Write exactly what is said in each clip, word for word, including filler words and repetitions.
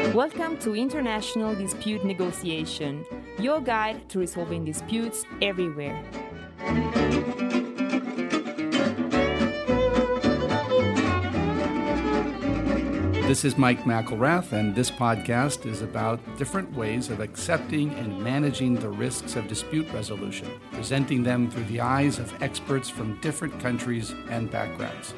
Welcome to International Dispute Negotiation, your guide to resolving disputes everywhere. This is Mike McElrath, and this podcast is about different ways of accepting and managing the risks of dispute resolution, presenting them through the eyes of experts from different countries and backgrounds.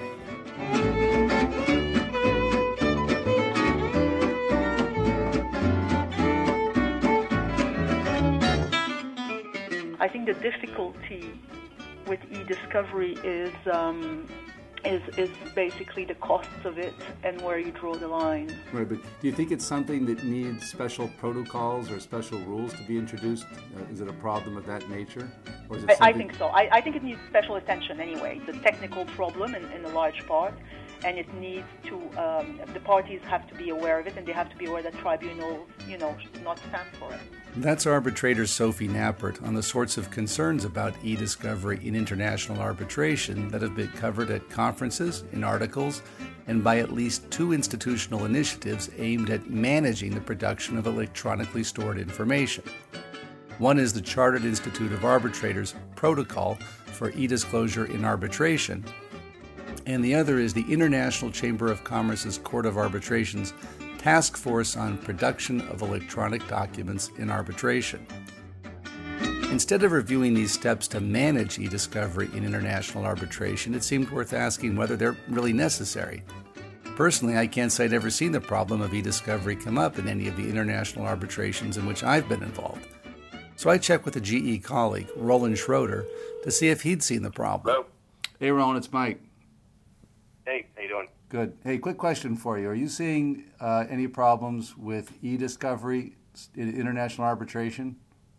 I think the difficulty with e-discovery is um, is is basically the costs of it and where you draw the line. Right, but do you think it's something that needs special protocols or special rules to be introduced? Uh, is it a problem of that nature? Or is it I, I think so. I, I think it needs special attention anyway. It's a technical problem in, in a large part, and it needs to, um, the parties have to be aware of it, and they have to be aware that tribunals, you know, should not stand for it. That's arbitrator Sophie Knappert on the sorts of concerns about e-discovery in international arbitration that have been covered at conferences, in articles, and by at least two institutional initiatives aimed at managing the production of electronically stored information. One is the Chartered Institute of Arbitrators Protocol for E-Disclosure in Arbitration, and the other is the International Chamber of Commerce's Court of Arbitration's Task Force on Production of Electronic Documents in Arbitration. Instead of reviewing these steps to manage e-discovery in international arbitration, it seemed worth asking whether they're really necessary. Personally, I can't say I'd ever seen the problem of e-discovery come up in any of the international arbitrations in which I've been involved. So I checked with a G E colleague, Roland Schroeder, to see if he'd seen the problem. Hello. Hey, Roland, it's Mike. Hey, how you doing? Good. Hey, quick question for you. Are you seeing uh, any problems with e-discovery in international arbitration?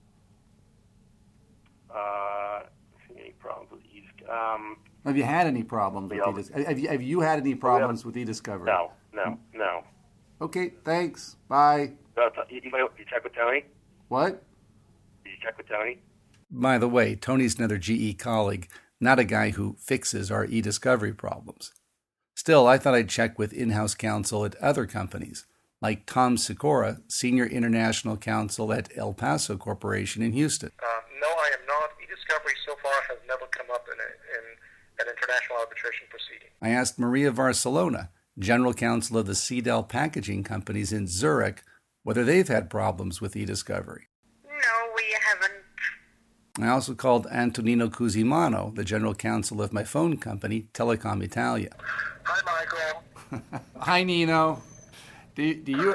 Uh, any problems with e-discovery? Um, have you had any problems with e-discovery? Have you, have you had any problems with e-discovery? No, no, no. Okay, thanks. Bye. Uh, you, you, you check with Tony? What? Did you check with Tony? By the way, Tony's another G E colleague, not a guy who fixes our e-discovery problems. Still, I thought I'd check with in-house counsel at other companies, like Tom Sikora, Senior International Counsel at El Paso Corporation in Houston. Uh, no, I am not. E-discovery so far has never come up in, a, in an international arbitration proceeding. I asked Maria Barcelona, General Counsel of the Cedel packaging companies in Zurich, whether they've had problems with e-discovery. No, we haven't. I also called Antonino Cusimano, the General Counsel of my phone company, Telecom Italia. Hi, Michael. Hi, Nino. Do, do you...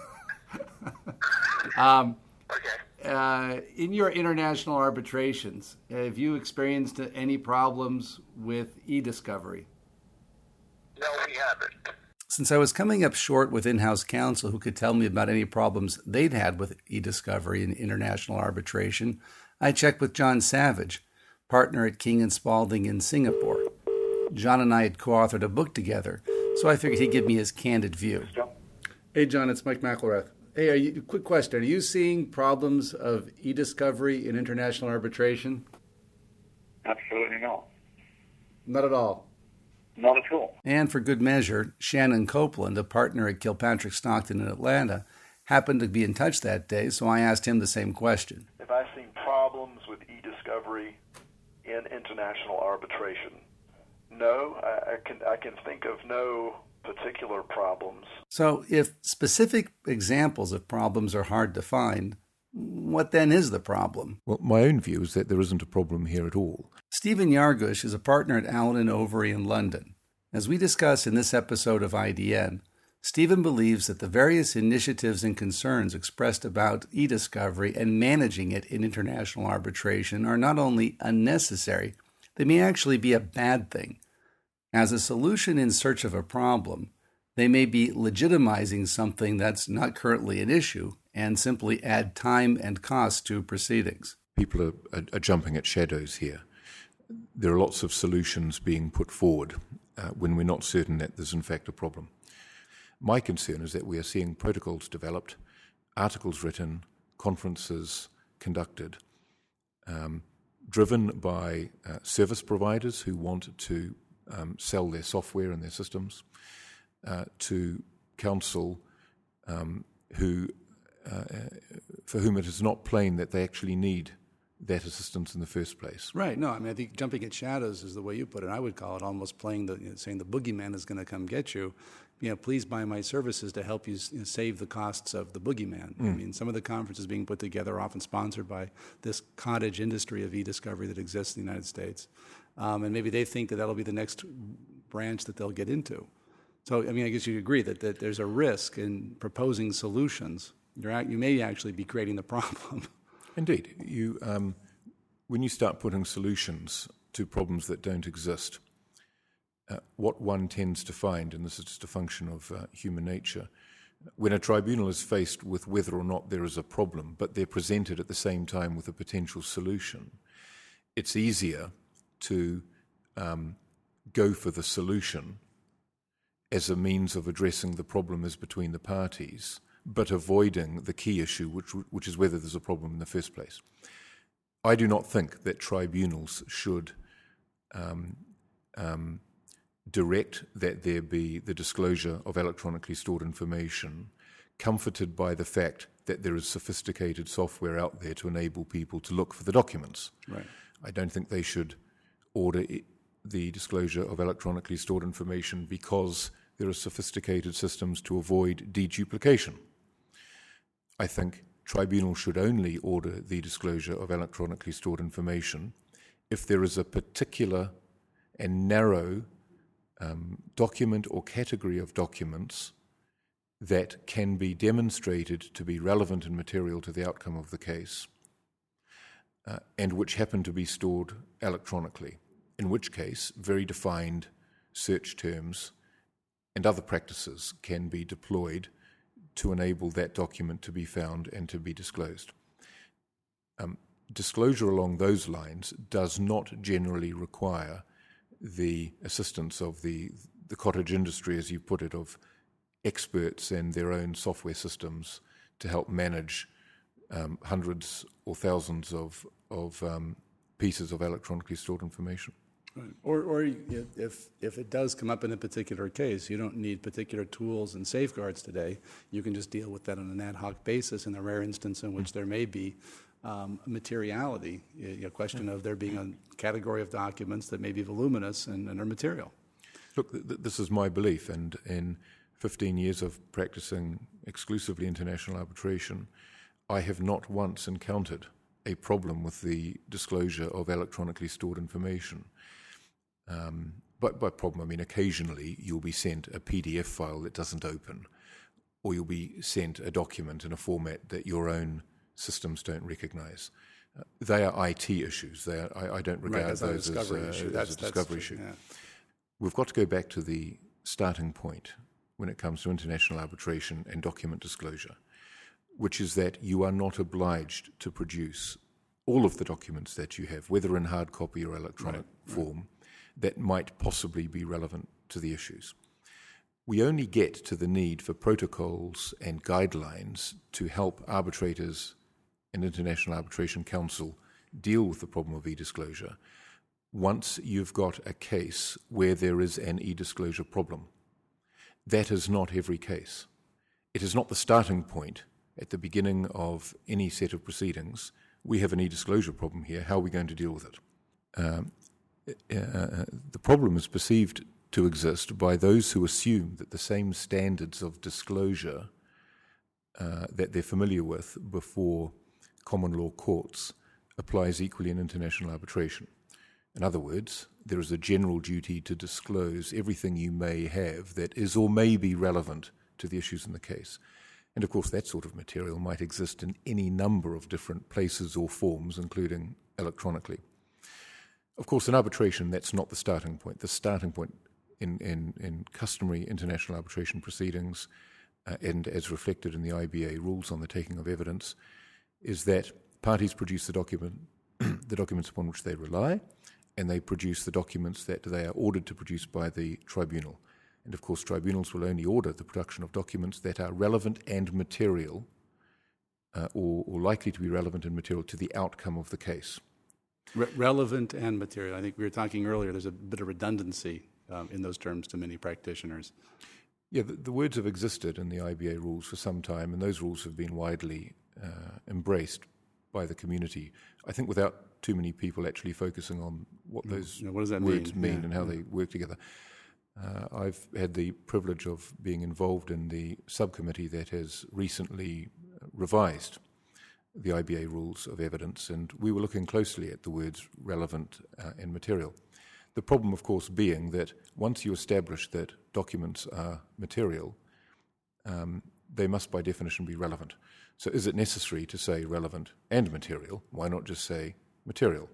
um, okay. Uh, in your international arbitrations, have you experienced any problems with e-discovery? No, we haven't. Since I was coming up short with in-house counsel who could tell me about any problems they'd had with e-discovery in international arbitration, I checked with John Savage, partner at King and Spalding in Singapore. John and I had co-authored a book together, so I figured he'd give me his candid view. Hey, John, it's Mike McElrath. Hey, are you, quick question. Are you seeing problems of e-discovery in international arbitration? Absolutely not. Not at all? Not at all. And for good measure, Shannon Copeland, a partner at Kilpatrick Stockton in Atlanta, happened to be in touch that day, so I asked him the same question. Have I seen problems with e-discovery in international arbitration? No, I, I can I can think of no particular problems. So if specific examples of problems are hard to find, what then is the problem? Well, my own view is that there isn't a problem here at all. Stephen Yargush is a partner at Allen and Overy in London. As we discuss in this episode of I D N, Stephen believes that the various initiatives and concerns expressed about e-discovery and managing it in international arbitration are not only unnecessary, they may actually be a bad thing. As a solution in search of a problem, they may be legitimizing something that's not currently an issue and simply add time and cost to proceedings. People are, are, are jumping at shadows here. There are lots of solutions being put forward uh, when we're not certain that there's in fact a problem. My concern is that we are seeing protocols developed, articles written, conferences conducted, um, driven by uh, service providers who want to um, sell their software and their systems, uh, to counsel um, who, uh, for whom it is not plain that they actually need that assistance in the first place. Right. No, I mean, I think jumping at shadows is the way you put it. I would call it almost playing the, you know, saying the boogeyman is going to come get you. You know, please buy my services to help you, you know, save the costs of the boogeyman. Mm. I mean, some of the conferences being put together are often sponsored by this cottage industry of e-discovery that exists in the United States. Um, and maybe they think that that'll be the next branch that they'll get into. So, I mean, I guess you agree that, that there's a risk in proposing solutions. You're at, you may actually be creating the problem. Indeed. You, um, when you start putting solutions to problems that don't exist, uh, what one tends to find, and this is just a function of uh, human nature, when a tribunal is faced with whether or not there is a problem, but they're presented at the same time with a potential solution, it's easier to um, go for the solution as a means of addressing the problem as between the parties, but avoiding the key issue, which which is whether there's a problem in the first place. I do not think that tribunals should um, um, direct that there be the disclosure of electronically stored information, comforted by the fact that there is sophisticated software out there to enable people to look for the documents. Right. I don't think they should order it, the disclosure of electronically stored information because there are sophisticated systems to avoid deduplication. I think tribunals should only order the disclosure of electronically stored information if there is a particular and narrow um, document or category of documents that can be demonstrated to be relevant and material to the outcome of the case, uh, and which happen to be stored electronically, in which case very defined search terms and other practices can be deployed to enable that document to be found and to be disclosed. Um, disclosure along those lines does not generally require the assistance of the, the cottage industry, as you put it, of experts and their own software systems to help manage um, hundreds or thousands of, of um, pieces of electronically stored information. Right. Or, or if if it does come up in a particular case, you don't need particular tools and safeguards today. You can just deal with that on an ad hoc basis in the rare instance in which there may be um, materiality, a question of there being a category of documents that may be voluminous and, and are material. Look, th- th- this is my belief, and in fifteen years of practicing exclusively international arbitration, I have not once encountered a problem with the disclosure of electronically stored information. Um, but by problem, I mean occasionally you'll be sent a P D F file that doesn't open, or you'll be sent a document in a format that your own systems don't recognize. Uh, they are I T issues. They are, I, I don't regard right, those as, uh, issue. as That's, a discovery true, issue. Yeah. We've got to go back to the starting point when it comes to international arbitration and document disclosure, which is that you are not obliged to produce all of the documents that you have, whether in hard copy or electronic right, form, right. that might possibly be relevant to the issues. We only get to the need for protocols and guidelines to help arbitrators and International Arbitration Council deal with the problem of e-disclosure once you've got a case where there is an e-disclosure problem. That is not every case. It is not the starting point at the beginning of any set of proceedings. We have an e-disclosure problem here. How are we going to deal with it? Um, uh, the problem is perceived to exist by those who assume that the same standards of disclosure uh, that they're familiar with before common law courts applies equally in international arbitration. In other words, there is a general duty to disclose everything you may have that is or may be relevant to the issues in the case. And of course, that sort of material might exist in any number of different places or forms, including electronically. Of course, in arbitration, that's not the starting point. The starting point in, in, in customary international arbitration proceedings, uh, and as reflected in the I B A rules on the taking of evidence, is that parties produce the document, the documents upon which they rely, and they produce the documents that they are ordered to produce by the tribunal. And of course, tribunals will only order the production of documents that are relevant and material, uh, or, or likely to be relevant and material to the outcome of the case. Re- relevant and material. I think we were talking earlier, there's a bit of redundancy um, in those terms to many practitioners. Yeah, the, the words have existed in the I B A rules for some time, and those rules have been widely uh, embraced by the community. I think without too many people actually focusing on what those yeah, what does that words mean, mean yeah. and how they work together. Uh, I've had the privilege of being involved in the subcommittee that has recently revised the I B A rules of evidence, and we were looking closely at the words relevant uh, and material. The problem, of course, being that once you establish that documents are material, um, they must by definition be relevant. So is it necessary to say relevant and material? Why not just say material?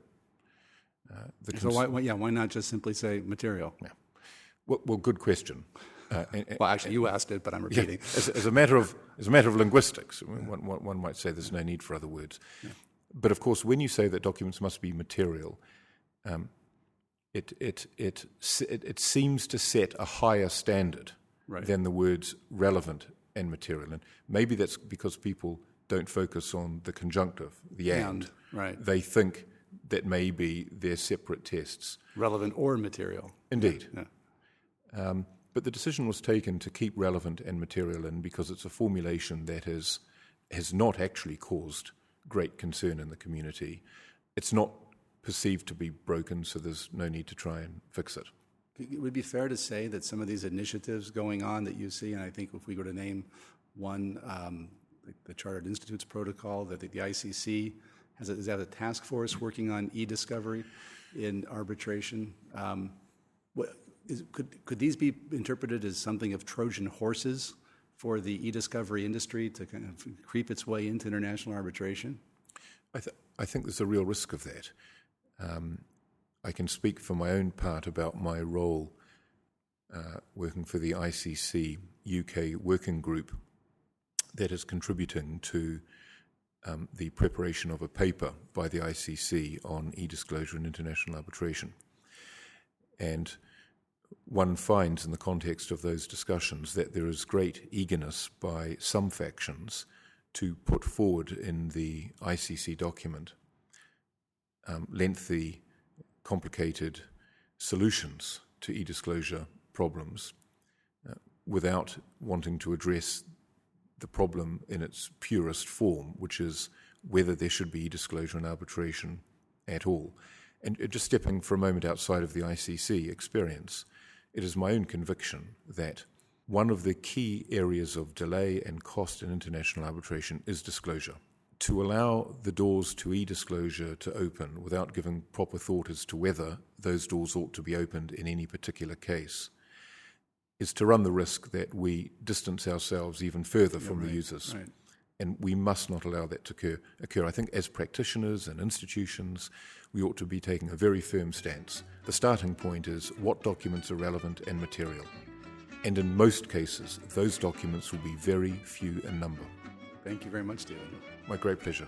Uh, the so why, why, yeah, why not just simply say material? Yeah. Well, well, good question. Uh, and, well, actually, you asked it, but I'm repeating. Yeah, as, as a matter of as a matter of linguistics, one, one, one might say there's no need for other words. Yeah. But of course, when you say that documents must be material, um, it, it it it it seems to set a higher standard right. than the words relevant and material. And maybe that's because people don't focus on the conjunctive, the and. and right. They think that maybe they're separate tests. Relevant or material. Indeed. Yeah. Um, but the decision was taken to keep relevant and material in because it's a formulation that has, has not actually caused great concern in the community. It's not perceived to be broken, so there's no need to try and fix it. It would be fair to say that some of these initiatives going on that you see, and I think if we were to name one, um, the, the Chartered Institutes Protocol, that the, the I C C has a, is that a task force working on e-discovery in arbitration. Um, what, is, could, could these be interpreted as something of Trojan horses for the e-discovery industry to kind of creep its way into international arbitration? I, th- I think there's a real risk of that. Um, I can speak for my own part about my role uh, working for the I C C U K working group that is contributing to um, the preparation of a paper by the I C C on e-disclosure and international arbitration. And one finds in the context of those discussions that there is great eagerness by some factions to put forward in the I C C document um, lengthy, complicated solutions to e-disclosure problems uh, without wanting to address the problem in its purest form, which is whether there should be e-disclosure and arbitration at all. And uh, just stepping for a moment outside of the I C C experience, it is my own conviction that one of the key areas of delay and cost in international arbitration is disclosure. To allow the doors to e-disclosure to open without giving proper thought as to whether those doors ought to be opened in any particular case is to run the risk that we distance ourselves even further yeah, from right, the users. Right. And we must not allow that to occur, occur. I think as practitioners and institutions, we ought to be taking a very firm stance. The starting point is what documents are relevant and material. And in most cases, those documents will be very few in number. Thank you very much, Stephen. My great pleasure.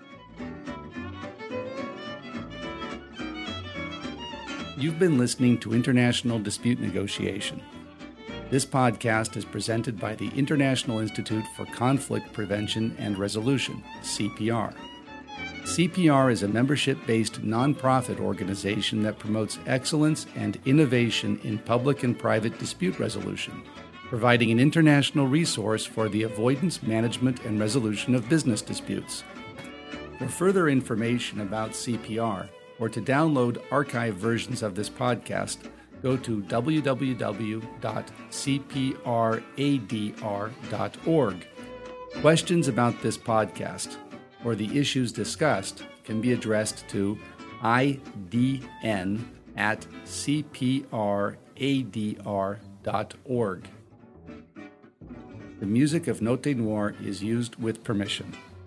You've been listening to International Dispute Negotiation. This podcast is presented by the International Institute for Conflict Prevention and Resolution, C P R. C P R is a membership-based nonprofit organization that promotes excellence and innovation in public and private dispute resolution, providing an international resource for the avoidance, management, and resolution of business disputes. For further information about C P R, or to download archived versions of this podcast, go to w w w dot c p r a d r dot org. Questions about this podcast or the issues discussed can be addressed to I D N at c p r a d r dot org. The music of Note Noir is used with permission.